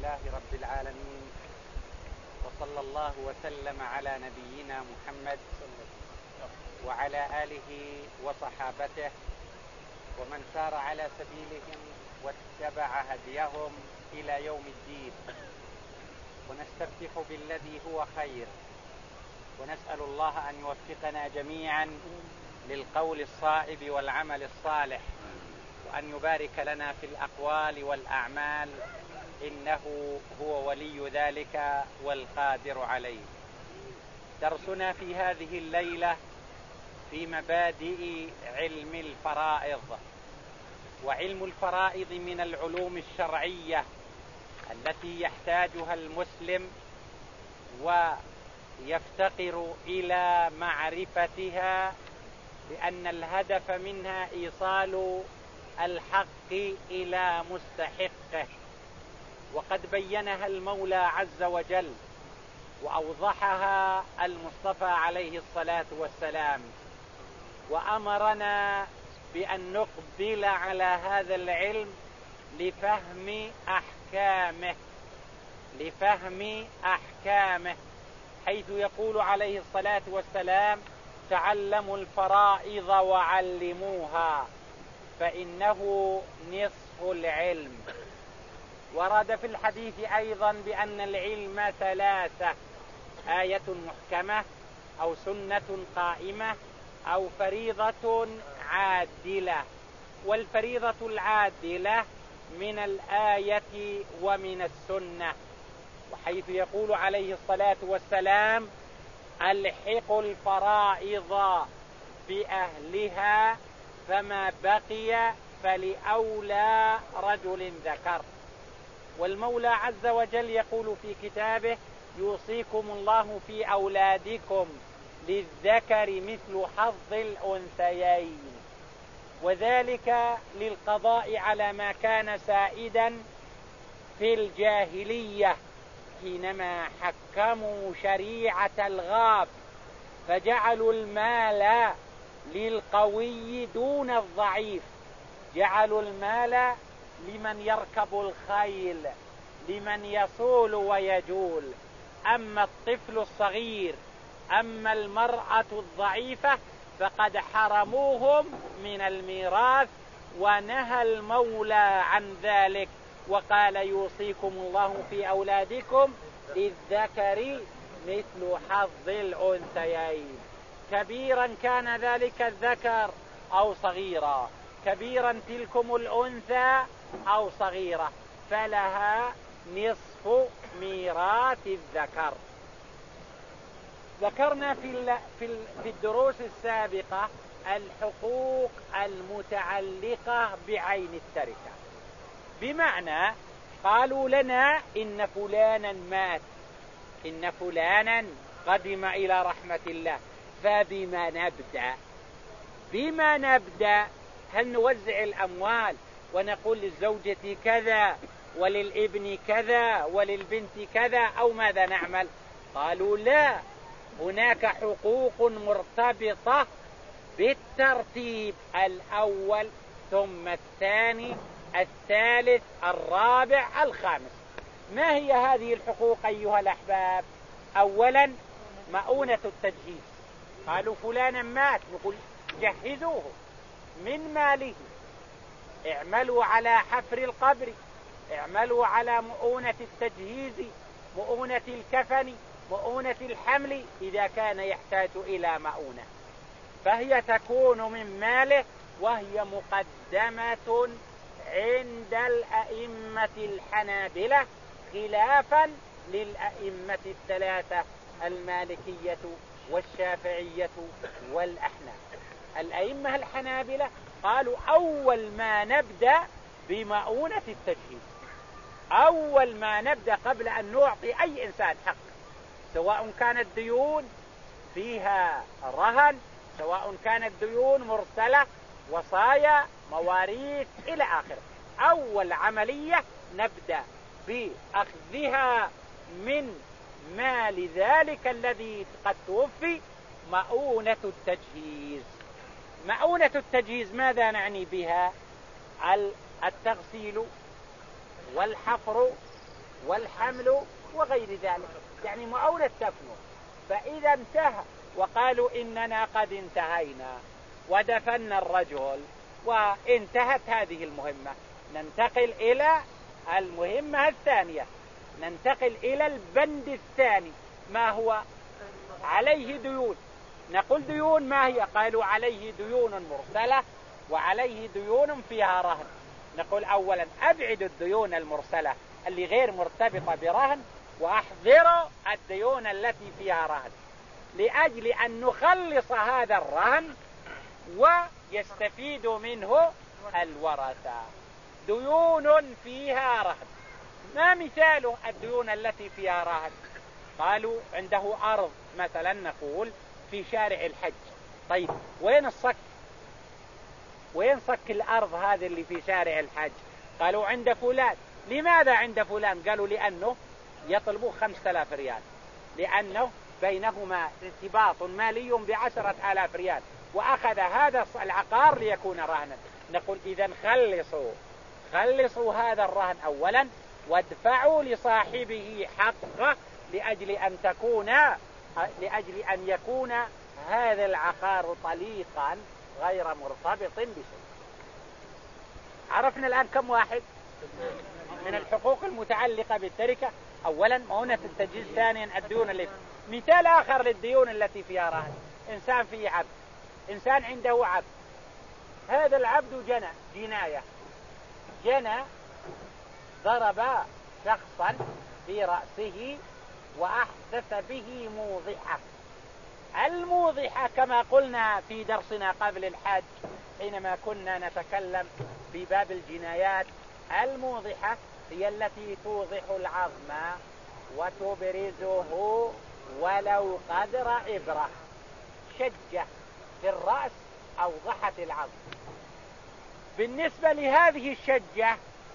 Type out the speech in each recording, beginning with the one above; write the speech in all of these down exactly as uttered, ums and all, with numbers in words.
لله رب العالمين، وصلى الله وسلم على نبينا محمد وعلى آله وصحابته ومن سار على سبيلهم واتبع هديهم إلى يوم الدين. ونستفتح بالذي هو خير، ونسأل الله أن يوفقنا جميعا للقول الصائب والعمل الصالح، وأن يبارك لنا في الأقوال والأعمال، إنه هو ولي ذلك والقادر عليه. درسنا في هذه الليلة في مبادئ علم الفرائض. وعلم الفرائض من العلوم الشرعية التي يحتاجها المسلم ويفتقر إلى معرفتها، لأن الهدف منها إيصال الحق إلى مستحقه، وقد بينها المولى عز وجل وأوضحها المصطفى عليه الصلاة والسلام، وأمرنا بأن نقبل على هذا العلم لفهم أحكامه لفهم أحكامه حيث يقول عليه الصلاة والسلام: تعلموا الفرائض وعلموها فإنه نصف العلم. ورد في الحديث أيضا بأن العلم ثلاثة: آية محكمة، أو سنة قائمة، أو فريضة عادلة. والفريضة العادلة من الآية ومن السنة، وحيث يقول عليه الصلاة والسلام: ألحقوا الفرائض بأهلها فما بقي فلأولى رجل ذكر. والمولى عز وجل يقول في كتابه: يوصيكم الله في أولادكم للذكر مثل حظ الأنثيين، وذلك للقضاء على ما كان سائدا في الجاهلية حينما حكموا شريعة الغاب فجعلوا المال للقوي دون الضعيف، جعلوا المال لمن يركب الخيل، لمن يصول ويجول. أما الطفل الصغير، أما المرأة الضعيفة فقد حرموهم من الميراث، ونهى المولى عن ذلك وقال: يوصيكم الله في أولادكم للذكر مثل حظ الأنثيين. كبيرا كان ذلك الذكر أو صغيرا، كبيرا تلكم الأنثى أو صغيرة، فلها نصف ميراث الذكر. ذكرنا في في الدروس السابقة الحقوق المتعلقة بعين التركة، بمعنى قالوا لنا: إن فلانا مات، إن فلانا قدم إلى رحمة الله، فبما نبدأ؟ بما نبدأ؟ هل نوزع الأموال ونقول للزوجة كذا وللابن كذا وللبنت كذا، أو ماذا نعمل؟ قالوا: لا، هناك حقوق مرتبطة بالترتيب: الأول ثم الثاني الثالث الرابع الخامس. ما هي هذه الحقوق أيها الأحباب؟ أولا مؤونة التجهيز. قالوا فلانا مات، نقول جهزوه من ماله، اعملوا على حفر القبر، اعملوا على مؤونة التجهيز، مؤونة الكفن، مؤونة الحمل إذا كان يحتاج إلى مؤونة، فهي تكون من ماله، وهي مقدمة عند الأئمة الحنابلة خلافا للأئمة الثلاثة: المالكية والشافعية والأحناف. الأئمة الحنابلة قالوا: أول ما نبدأ بمؤونة التجهيز، أول ما نبدأ قبل أن نعطي أي إنسان حق، سواء كانت ديون فيها رهن، سواء كانت ديون مرسلة، وصايا، مواريث إلى آخره، أول عملية نبدأ بأخذها من مال ذلك الذي قد توفي مؤونة التجهيز. مؤونة التجهيز ماذا نعني بها؟ التغسيل والحفر والحمل وغير ذلك، يعني معونة تفنو. فإذا انتهى وقالوا إننا قد انتهينا ودفنا الرجل وانتهت هذه المهمة، ننتقل إلى المهمة الثانية، ننتقل إلى البند الثاني. ما هو؟ عليه ديون. نقول ديون ما هي؟ قالوا عليه ديون مرسلة وعليه ديون فيها رهن. نقول أولا أبعد الديون المرسلة اللي غير مرتبطة برهن، وأحضر الديون التي فيها رهن، لأجل أن نخلص هذا الرهن ويستفيد منه الورثة. ديون فيها رهن، ما مثال الديون التي فيها رهن؟ قالوا عنده أرض مثلا، نقول في شارع الحج. طيب وين الصك؟ وين صك الأرض هذه اللي في شارع الحج؟ قالوا عند فلان. لماذا عند فلان؟ قالوا لأنه يطلبوا خمسة آلاف ريال، لأنه بينهما ارتباط مالي بعشرة آلاف ريال، وأخذ هذا العقار ليكون رهنا. نقول إذن خلصوا خلصوا هذا الرهن أولا، وادفعوا لصاحبه حقه، لأجل أن تكون لأجل أن يكون هذا العقار طليقا غير مرتبط بشيء. عرفنا الآن كم واحد من الحقوق المتعلقة بالتركة؟ أولا مؤونة التجهيز، ثانيا الديون اللي. مثال آخر للديون التي فيها رهن، إنسان فيه عبد، إنسان عنده عبد، هذا العبد جنى جناية، جنى ضرب شخصا في رأسه وأحدث به موضحة. الموضحة كما قلنا في درسنا قبل الحج حينما كنا نتكلم في باب الجنايات، الموضحة هي التي توضح العظم وتبرزه ولو قدر إبرة. شجة في الرأس أوضحت العظم. بالنسبة لهذه الشجة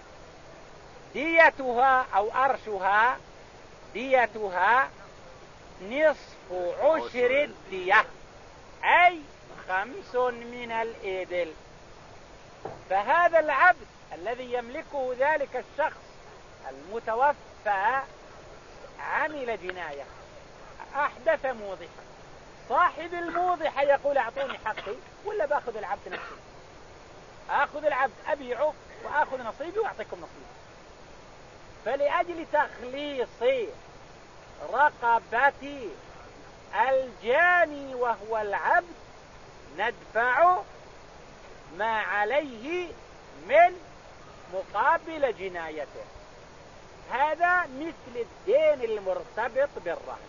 ديتها أو أرشها ديتها نصف عشر الدية، أي خمس من الإبل. فهذا العبد الذي يملكه ذلك الشخص المتوفى عمل جناية، أحدث موضحة. صاحب الموضحة يقول أعطوني حقي ولا بأخذ العبد نفسه؟ أخذ العبد أبيعه وأخذ نصيبي وأعطيكم نصيبي. فلأجل تخليص رقبة الجاني وهو العبد ندفع ما عليه من مقابل جنايته. هذا مثل الدين المرتبط بالرهن.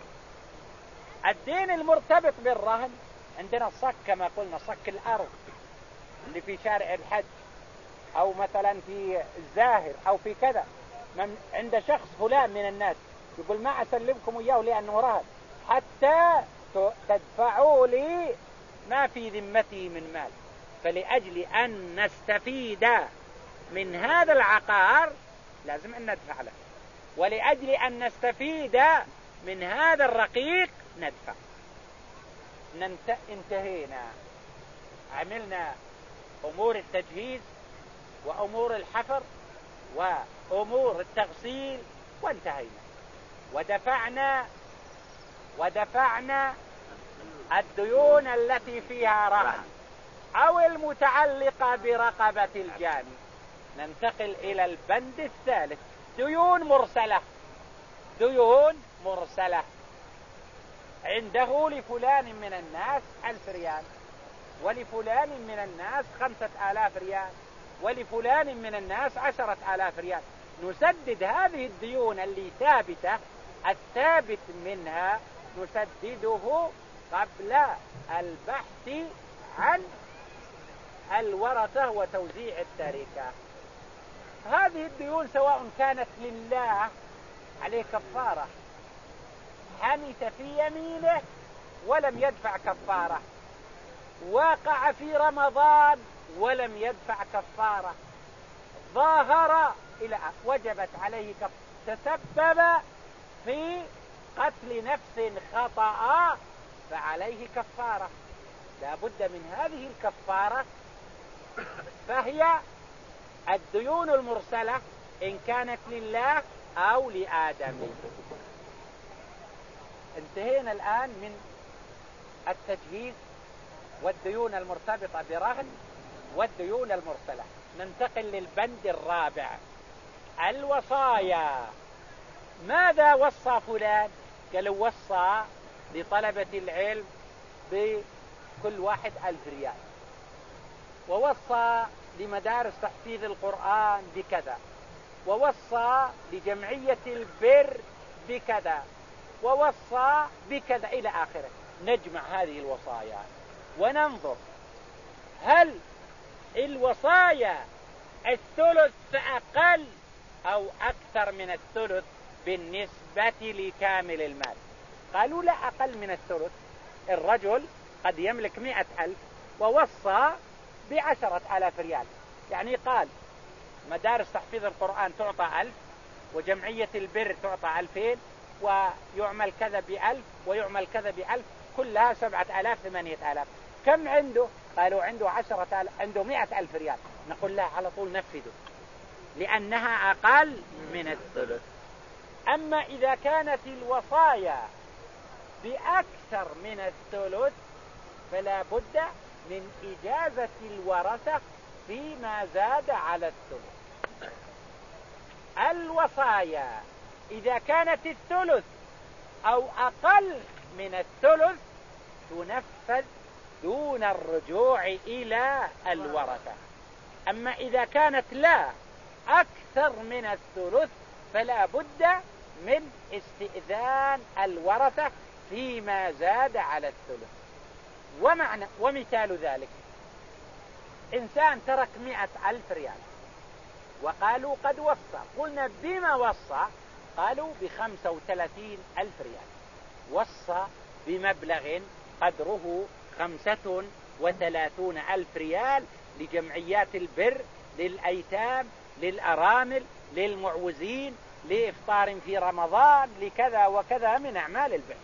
الدين المرتبط بالرهن عندنا الصك كما قلنا، صك الأرض اللي في شارع الحج، أو مثلا في الزاهر أو في كذا، من عند شخص فلان من الناس يقول ما أسلمكم إياه لأنه رهن حتى تدفعوا لي ما في ذمته من مال. فلأجل أن نستفيد من هذا العقار لازم أن ندفع له، ولأجل أن نستفيد من هذا الرقيق ندفع. ننت... انتهينا، عملنا أمور التجهيز وأمور الحفر وأمور التغسيل وانتهينا، ودفعنا ودفعنا الديون التي فيها رهن أو المتعلقة برقبة الجاني. ننتقل إلى البند الثالث، ديون مرسلة. ديون مرسلة عنده لفلان من الناس ألف ريال، ولفلان من الناس خمسة آلاف ريال، ولفلان من الناس عشرة آلاف ريال. نسدد هذه الديون اللي ثابتة، الثابت منها نسدده قبل البحث عن الورثة وتوزيع التركة. هذه الديون سواء كانت لله عليه كفارة، حنث في يمينه ولم يدفع كفارة، وقع في رمضان ولم يدفع كفارة، ظاهر إلى وجبت عليه كفارة، تسبب في قتل نفس خطأ فعليه كفارة، لا بد من هذه الكفارة. فهي الديون المرسلة إن كانت لله أو لآدمي. انتهينا الآن من التجهيز والديون المرتبطة برهن والديون المرسلة. ننتقل للبند الرابع، الوصايا. ماذا وصى فلان؟ قالوا وصى لطلبة العلم بكل واحد ألف ريال، ووصى لمدارس تحفيظ القرآن بكذا، ووصى لجمعية البر بكذا، ووصى بكذا إلى آخره. نجمع هذه الوصايا وننظر هل الوصايا الثلث فأقل أو أكثر من الثلث بالنسبة لكامل المال. قالوا لا، أقل من الثلث. الرجل قد يملك مئة ألف ووصى بعشرة آلاف ريال، يعني قال مدارس تحفيظ القرآن تعطى ألف، وجمعية البر تعطى ألفين، ويعمل كذا بألف ويعمل كذا بألف، كلها سبعة آلاف ثمانية آلاف. كم عنده؟ قالوا عنده عشرة آلاف، عنده مئة ألف ريال. نقول لا، على طول نفذه لأنها أقل من الثلث. أما إذا كانت الوصايا بأكثر من الثلث فلا بد من إجازة الورثة فيما زاد على الثلث. الوصايا إذا كانت الثلث أو أقل من الثلث تنفذ دون الرجوع إلى الورثة. أما إذا كانت لا أكثر من الثلث فلا بد من استئذان الورثة فيما زاد على الثلث. ومعنى ومثال ذلك، إنسان ترك مئة ألف ريال وقالوا قد وصى. قلنا بما وصى؟ قالوا بخمسة وثلاثين ألف ريال. وصى بمبلغ قدره خمسة وثلاثون ألف ريال لجمعيات البر، للأيتام، للأرامل، للمعوزين، لإفطار في رمضان، لكذا وكذا من أعمال البر.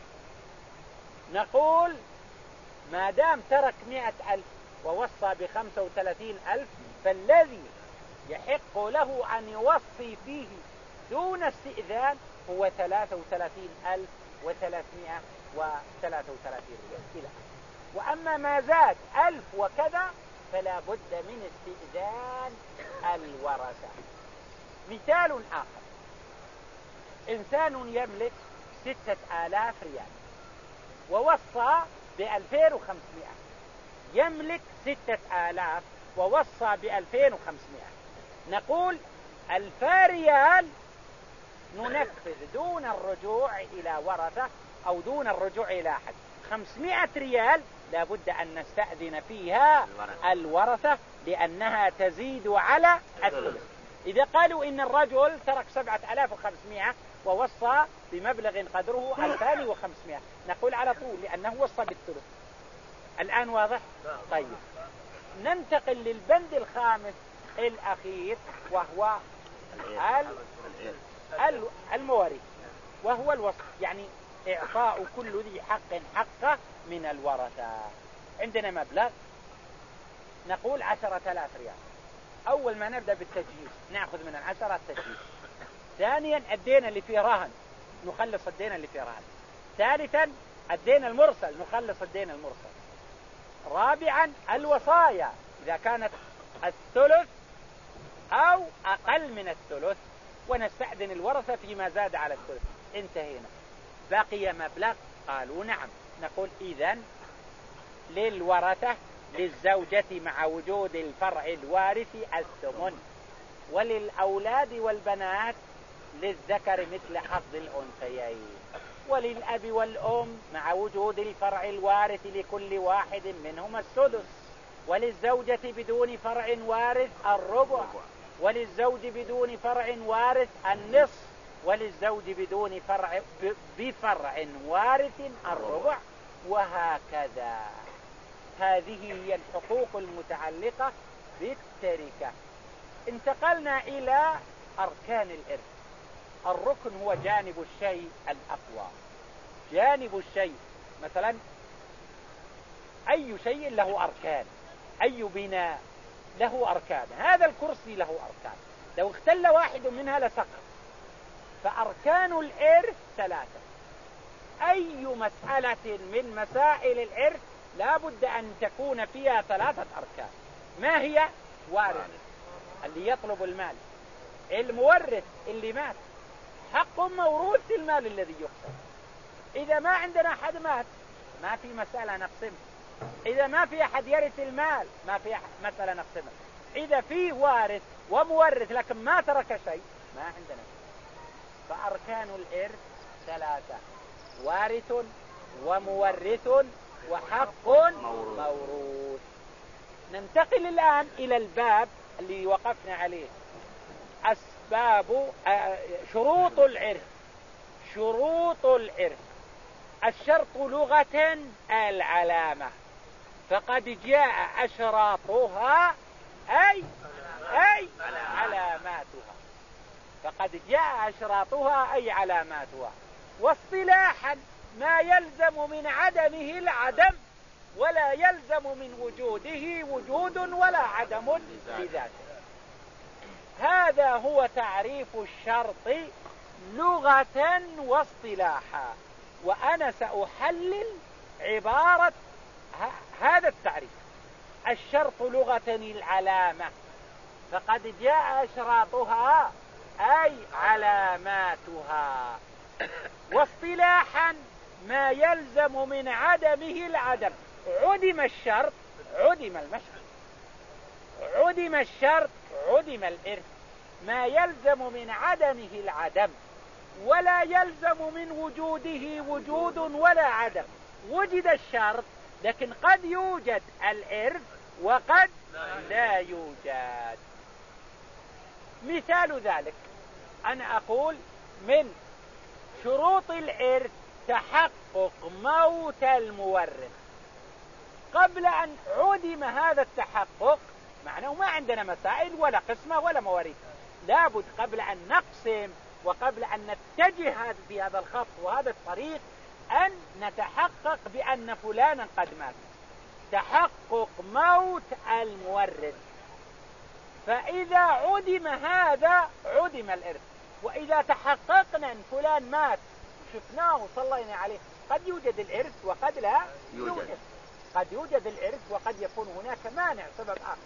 نقول ما دام ترك مئة ألف ووصى بخمسة وثلاثين ألف فالذي يحق له أن يوصي فيه دون استئذان هو ثلاثة وثلاثين ألف وثلاثمائة وثلاثة وثلاثين ريال. وأما ما زاد ألف وكذا فلا بد من استئذان الورثة. مثال آخر، إنسان يملك ستة آلاف ريال ووصى بألفين وخمسمائة. يملك ستة آلاف ووصى بألفين وخمسمائة. نقول ألفا ريال ننفذ دون الرجوع إلى ورثة أو دون الرجوع إلى أحد. خمسمائة ريال لابد أن نستأذن فيها الورثة لأنها تزيد على الثلث. إذا قالوا إن الرجل ترك سبعة آلاف وخمسمائة ووصى بمبلغ قدره ألفين وخمسمائة نقول على طول لأنه وصى بالثلث. الآن واضح؟ طيب، ننتقل للبند الخامس الأخير وهو المواريث، وهو الوصف، يعني إعطاء كل ذي حق حقه من الورثة. عندنا مبلغ نقول عشرة آلاف ريال. أول ما نبدأ بالتجهيز نأخذ من العشرة التجهيز. ثانيا الدين اللي فيه رهن نخلص الدين اللي فيه رهن. ثالثا الدين المرسل نخلص الدين المرسل. رابعا الوصايا إذا كانت الثلث أو أقل من الثلث ونستأذن الورثة فيما زاد على الثلث. انتهينا. بقي مبلغ؟ قالوا نعم. نقول إذن للورثة للزوجة مع وجود الفرع الوارث الثمن، وللأولاد والبنات للذكر مثل حظ الأنثيين، وللأب والأم مع وجود الفرع الوارث لكل واحد منهما السدس، وللزوجة بدون فرع وارث الربع، وللزوج بدون فرع وارث النصف، وللزوج بدون فرع بفرع وارث الربع، وهكذا. هذه هي الحقوق المتعلقة بالتركة. انتقلنا إلى أركان الإرث. الركن هو جانب الشيء الأقوى. جانب الشيء مثلا أي شيء له أركان، أي بناء له أركان. هذا الكرسي له أركان، لو اختل واحد منها لسقط. فأركان الإرث ثلاثة. أي مسألة من مسائل الإرث لا بد أن تكون فيها ثلاثة أركان. ما هي؟ وارث اللي يطلب المال، المورث اللي مات، حق موروث المال الذي يقسم. إذا ما عندنا أحد مات ما في مسألة نقسمها. إذا ما في أحد يرث المال ما في مسألة نقسمها. إذا في وارث ومورث لكن ما ترك شيء ما عندنا شيء. فأركان الإرث ثلاثة: وارث ومورث وحق موروث. ننتقل الآن إلى الباب اللي وقفنا عليه، أسباب شروط العرث. شروط العرث: الشرط لغة العلامة، فقد جاء أشراطها أي أي علاماتها. فقد جاء أشراطها أي علاماتها. واصطلاحا ما يلزم من عدمه العدم ولا يلزم من وجوده وجود ولا عدم لذاته. هذا هو تعريف الشرط لغة واصطلاحا. وأنا سأحلل عبارة هذا التعريف. الشرط لغة العلامة، فقد جاء أشراطها أي علاماتها. واصطلاحا ما يلزم من عدمه العدم. عدم الشرط عدم المشروط، عدم الشرط عدم الإرث. ما يلزم من عدمه العدم ولا يلزم من وجوده وجود ولا عدم. وجد الشرط لكن قد يوجد الإرث وقد لا يوجد. مثال ذلك أنا أقول من شروط الإرث تحقق موت المورث. قبل أن عدم هذا التحقق معناه ما عندنا مسائل ولا قسمة ولا مواريث. لابد قبل أن نقسم وقبل أن نتجه في هذا الخط وهذا الطريق أن نتحقق بأن فلانا قد مات. تحقق موت المورث. فإذا عدم هذا عدم الإرث. وإذا تحققنا أن فلان مات وشفناه وصلينا عليه قد يوجد الإرث وقد لا يوجد. يوجد. قد يوجد الإرث وقد يكون هناك مانع سبب آخر.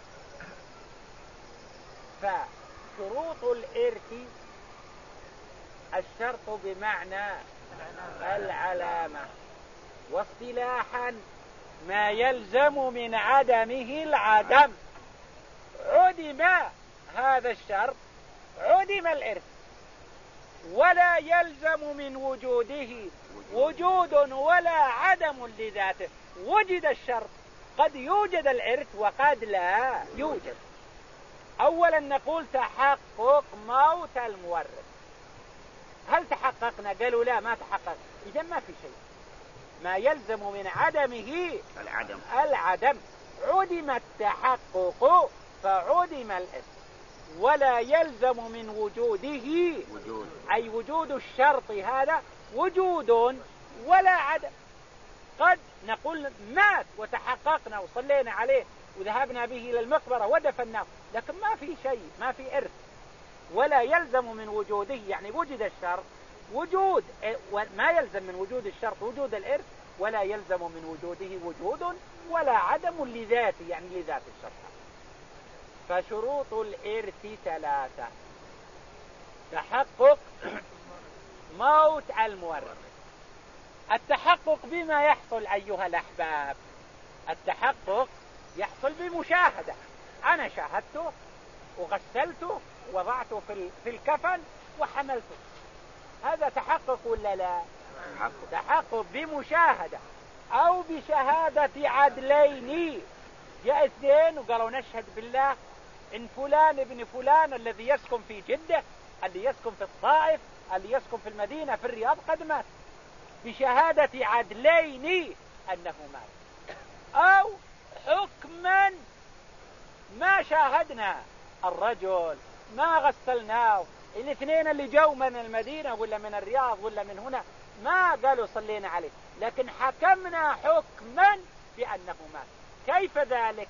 فشروط الإرث الشرط بمعنى العلامة. واصطلاحا ما يلزم من عدمه العدم. عدم هذا الشرط عدم الإرث ولا يلزم من وجوده وجود ولا عدم لذاته. وجد الشرط قد يوجد الإرث وقد لا يوجد. أولا نقول تحقق موت المورث. هل تحققنا؟ قالوا لا ما تحقق. إذا ما في شيء. ما يلزم من عدمه العدم. العدم. عدم التحقق فعدم الإرث ولا يلزم من وجوده وجود. أي وجود الشرط هذا وجود ولا عدم. قد نقول مات وتحققنا وصلينا عليه وذهبنا به إلى المقبرة ودفناه لكن ما في شيء، ما في إرث ولا يلزم من وجوده. يعني وجد الشرط وجود، ما يلزم من وجود الشرط وجود الإرث ولا يلزم من وجوده وجود ولا عدم لذاته، يعني لذات الشرط. فشروط الإرث ثلاثة: تحقق موت المورث. التحقق بما يحصل أيها الأحباب؟ التحقق يحصل بمشاهدة. أنا شاهدته وغسلته ووضعته في الكفن وحملته. هذا تحقق ولا لا؟ تحقق. تحقق بمشاهدة أو بشهادة عدلين. جاء اثنين وقالوا نشهد بالله إن فلان ابن فلان الذي يسكن في جدة، اللي يسكن في الطائف، اللي يسكن في المدينة في الرياض قد مات، بشهادة عدلين أنه مات. أو حكما ما شاهدنا الرجل ما غسلناه، الاثنين اللي جو من المدينة ولا من الرياض ولا من هنا ما قالوا صلينا عليه، لكن حكمنا حكما بأنه مات. كيف ذلك؟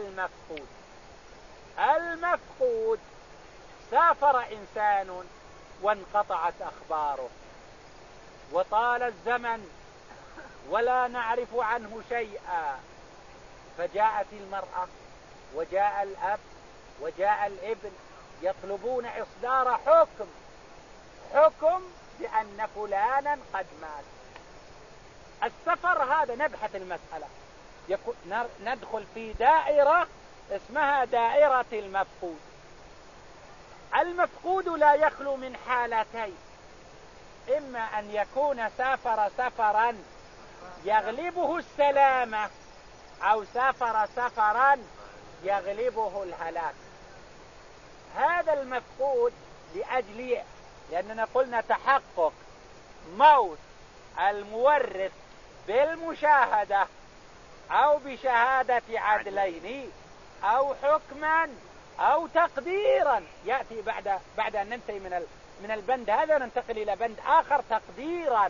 المفقود. المفقود سافر إنسان وانقطعت أخباره وطال الزمن ولا نعرف عنه شيئا، فجاءت المرأة وجاء الأب وجاء الابن يطلبون إصدار حكم حكم بأن فلانا قد مات. السفر هذا نبحث المسألة، ندخل في دائرة اسمها دائرة المفقود. المفقود لا يخلو من حالتين: إما أن يكون سافر سفرا يغلبه السلامة، أو سافر سفرا يغلبه الهلاك. هذا المفقود لأجل لأننا قلنا تحقق موت المورث بالمشاهدة أو بشهادة عدلين أو حكما أو تقديرا. يأتي بعد بعد أن ننتهي من من البند هذا ننتقل إلى بند آخر: تقديرا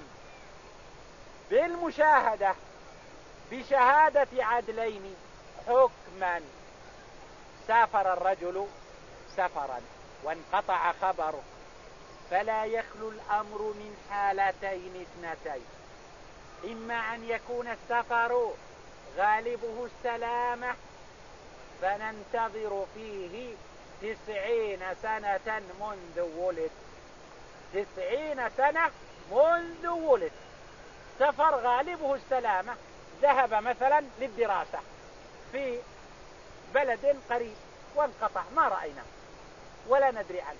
بالمشاهدة بشهادة عدلين حكما. سافر الرجل سفرا وانقطع خبره، فلا يخلو الأمر من حالتين اثنتين: إما أن يكون السفر غالبه السلامة فننتظر فيه تسعين سنة منذ ولد. تسعين سنة منذ ولد. سفر غالبه السلامة، ذهب مثلا للدراسة في بلد قريب وانقطع، ما رأينا ولا ندري عنه،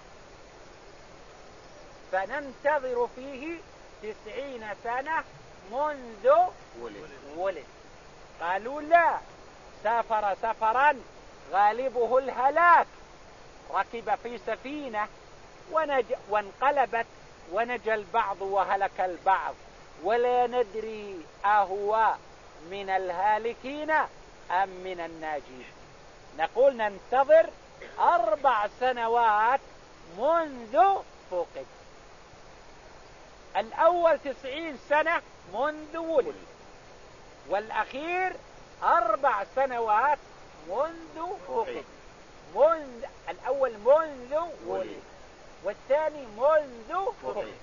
فننتظر فيه تسعين سنة منذ ولد. ولد. قالوا لا، سافر سفرا غالبه الهلاك، ركب في سفينة ونج وانقلبت ونجى البعض وهلك البعض، ولا ندري أهو من الهالكين أم من الناجين. نقول ننتظر أربع سنوات منذ فقد. الأول تسعين سنة منذ ولد، والأخير أربع سنوات منذ فقد. منذ الأول منذ ولد، والثاني منذ فقد.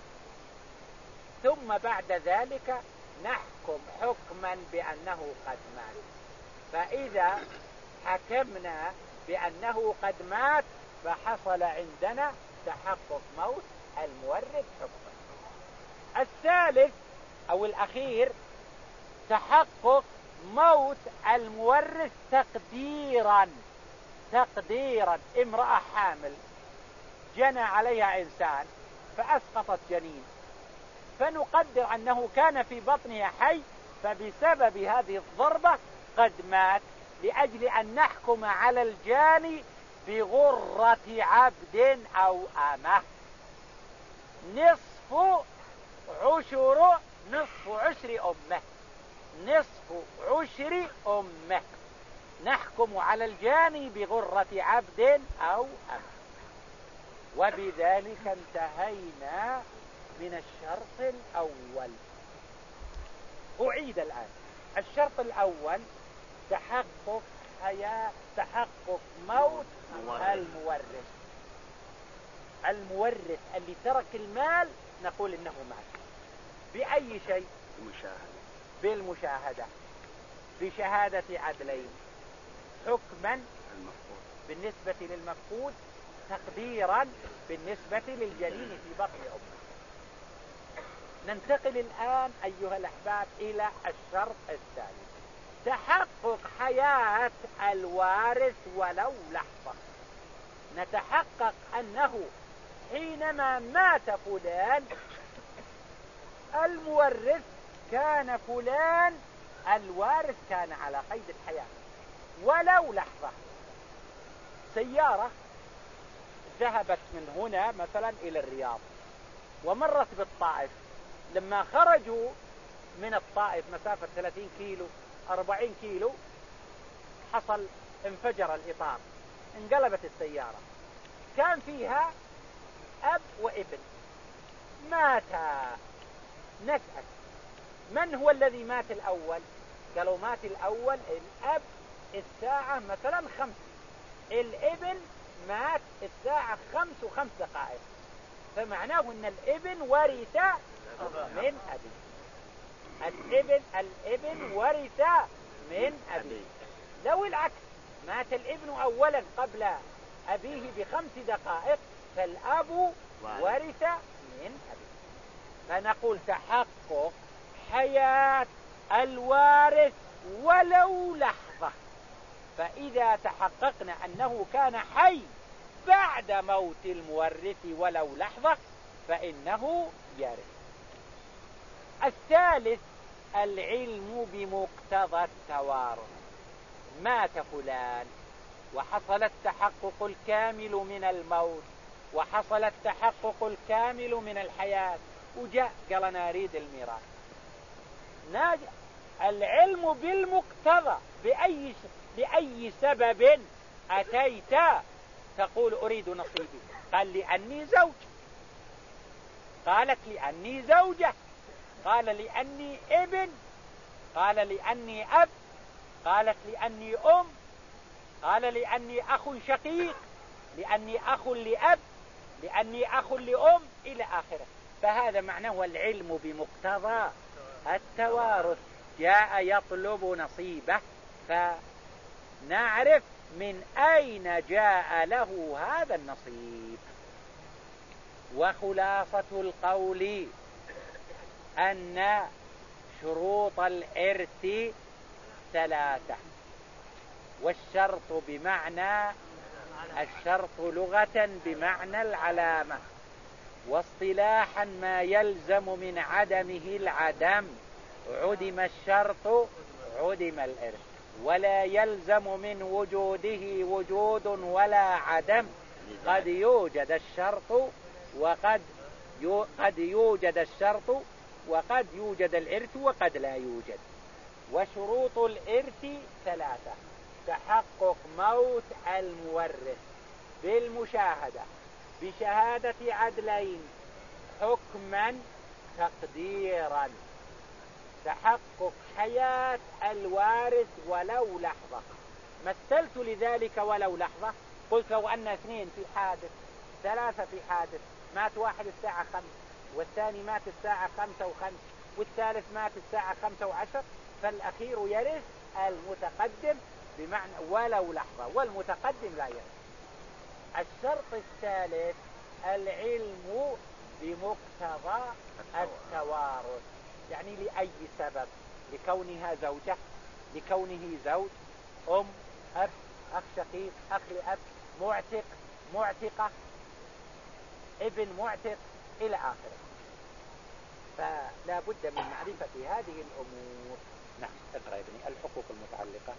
ثم بعد ذلك نحكم حكما بأنه قد مات. فإذا حكمنا بأنه قد مات فحصل عندنا تحقق موت المورث حكما. الثالث أو الأخير تحقق موت المورث تقديرا. تقديرا: امرأة حامل جنى عليها إنسان فأسقطت جنين، فنقدر أنه كان في بطنها حي، فبسبب هذه الضربة قد مات، لأجل أن نحكم على الجاني بغرة عبد أو أمة. نصف عشر نصف عشر أمه نصف عشر أمه نحكم على الجاني بغرة عبد أو أمة. وبذلك انتهينا من الشرط الأول. أعيد الآن. الشرط الأول تحقق حياة تحقق موت المورث. المورث اللي ترك المال نقول إنه مات. بأي شيء؟ المشاهدة. بالمشاهدة بشهادة عدلين، حكما المفقود بالنسبة للمفقود، تقديرا بالنسبة للجنين في بطن أمه. ننتقل الآن أيها الأحباب إلى الشرط الثاني: تحقق حياة الوارث ولو لحظة. نتحقق أنه حينما مات فلان المورث كان فلان، الوارث كان على قيد الحياة ولو لحظة. سيارة ذهبت من هنا مثلا إلى الرياض ومرت بالطائف، لما خرجوا من الطائف مسافة ثلاثين كيلو أربعين كيلو حصل انفجر الإطار، انقلبت السيارة. كان فيها أب وابن ماتا. نسأل من هو الذي مات الأول؟ قالوا مات الأول الأب الساعة مثلا خمس، الابن مات الساعة خمس وخمس دقائق. فمعناه أن الابن ورث من أبيه. الابن الابن ورث من أبيه. لو العكس، مات الابن أولا قبل أبيه بخمس دقائق، فالأب ورث من أبيه. فنقول تحقق حياة الوارث ولو لحظة. فإذا تحققنا أنه كان حي بعد موت المورث ولو لحظة فإنه يرث. الثالث العلم بمقتضى التوارث. مات فلان وحصل التحقق الكامل من الموت وحصل التحقق الكامل من الحياة، وجاء قال أنا أريد الميراث. ناجح العلم بالمقتضى. بأي بأي سبب أتيت تقول أريد نصيبي؟ قال لأني زوج، قالت لأني زوجة، قال لأني ابن، قال لأني أب، قالت لأني أم، قال لأني أخ شقيق، لأني أخ لأب، لأني أخ لأم، إلى آخره. فهذا معناه العلم بمقتضى التوارث. جاء يطلب نصيبه فنعرف من أين جاء له هذا النصيب. وخلاصة القول أن شروط الإرث ثلاثة. والشرط بمعنى الشرط لغة بمعنى العلامة، واصطلاحا ما يلزم من عدمه العدم. عدم الشرط عدم الإرث، ولا يلزم من وجوده وجود ولا عدم. قد يوجد الشرط وقد يو قد يوجد الشرط وقد يوجد الإرث وقد لا يوجد. وشروط الإرث ثلاثة: تحقق موت المورث بالمشاهدة بشهادة عدلين حكما تقديرا، تحقق حياة الوارث ولو لحظة. مثلت لذلك ولو لحظة، قلت لو أن اثنين في حادث، ثلاثة في حادث، مات واحد الساعة خمس والثاني مات الساعة خمسة وخمس والثالث مات الساعة خمسة وعشر، فالأخير يرث المتقدم بمعنى ولو لحظة، والمتقدم لا يرث. الشرط الثالث العلم بمقتضى التوارث، يعني لأي سبب، لكونها زوجة، لكونه زوج، أم، أب، أخ شقيق، أخ لأب، معتق، معتقة، ابن معتق، إلى آخره. فلا بد من معرفة هذه الأمور. نعم، اقرأ يا ابني الحقوق المتعلقة.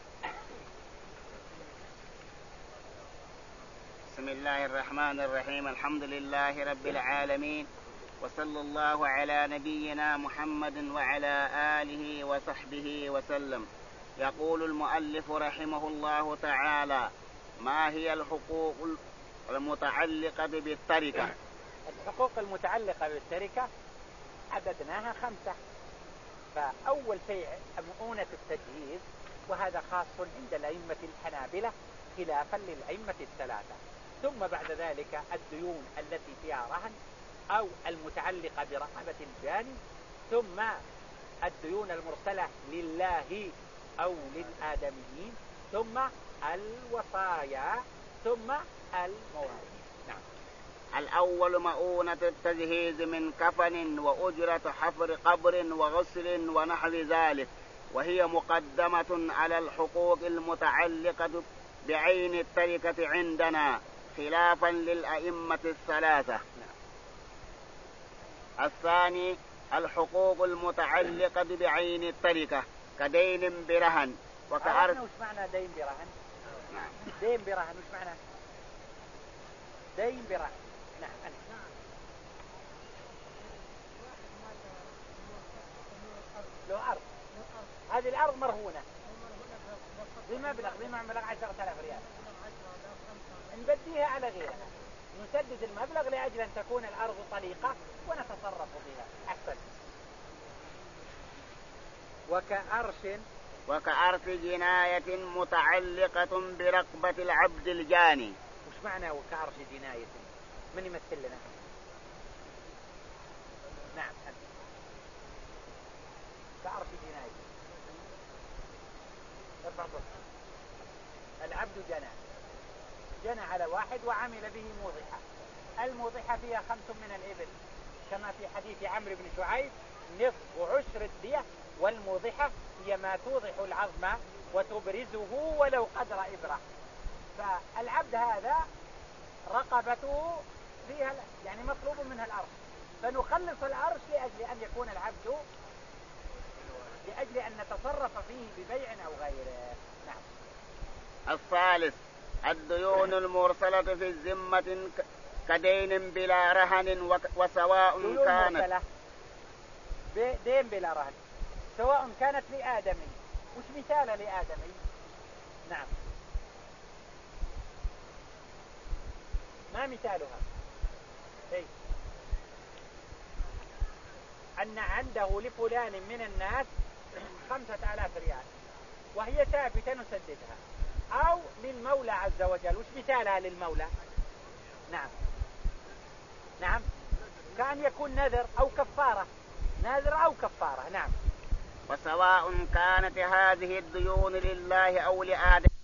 بسم الله الرحمن الرحيم. الحمد لله رب العالمين، وصلى الله على نبينا محمد وعلى آله وصحبه وسلم. يقول المؤلف رحمه الله تعالى: ما هي الحقوق المتعلقة بالتركة؟ الحقوق المتعلقة بالتركة عددناها خمسة. فأول شيء مؤونة التجهيز، وهذا خاص عند الأئمة الحنابلة خلافا للأئمة الثلاثة. ثم بعد ذلك الديون التي فيها رهن أو المتعلقة برقبة الجاني، ثم الديون المرسلة لله أو للآدميين، ثم الوصايا، ثم المواريث. نعم. الأول مؤونة التجهيز من كفن وأجرة حفر قبر وغسل ونحو ذلك، وهي مقدمة على الحقوق المتعلقة بعين التركة عندنا خلافا للأئمة الثلاثة. الثاني الحقوق المتعلقة بعين التركة كدين برهن وكأرض. وش معنى دين برهن؟ نعم. دين برهن وش معنى؟ دين برهن. نعم. لو أرض، هذه الأرض مرهونة بمبلغ بمبلغ عشرة آلاف ريال، نبديها على غيرها، نسدد المبلغ لأجل أن تكون الأرض طليقة ونتصرف بها أحسن. وكأرش وكأرش جناية متعلقة برقبة العبد الجاني. وش معنى وكأرش جناية؟ من يمثل لنا؟ نعم تعرف جناية ارفع صوتك. العبد جنى جنى على واحد وعمل به موضحة. الموضحة فيها خمس من الإبل كما في حديث عمرو بن شعيب نصف وعشر الدية، والموضحة هي ما توضح العظم وتبرزه ولو قدر إبرة. فالعبد هذا رقبته فيها يعني مطلوب منها الأرش، فنخلص الأرش لأجل أن يكون العبد لأجل أن نتصرف فيه ببيع أو غيره. نعم. الثالث الديون المرسلة في الذمة كدين بلا رهن وسواء كانت دين بلا رهن سواء كانت لآدمي. وش مثال لآدمي؟ نعم ما مثالها؟ اي أن عنده لفلان من الناس خمسة آلاف ريال وهي ثابتة نسددها، أو للمولى عز وجل. وش مثالها للمولى؟ نعم نعم كأن يكون نذر أو كفارة، نذر أو كفارة. نعم. وسواء كانت هذه الديون لله أو لآدم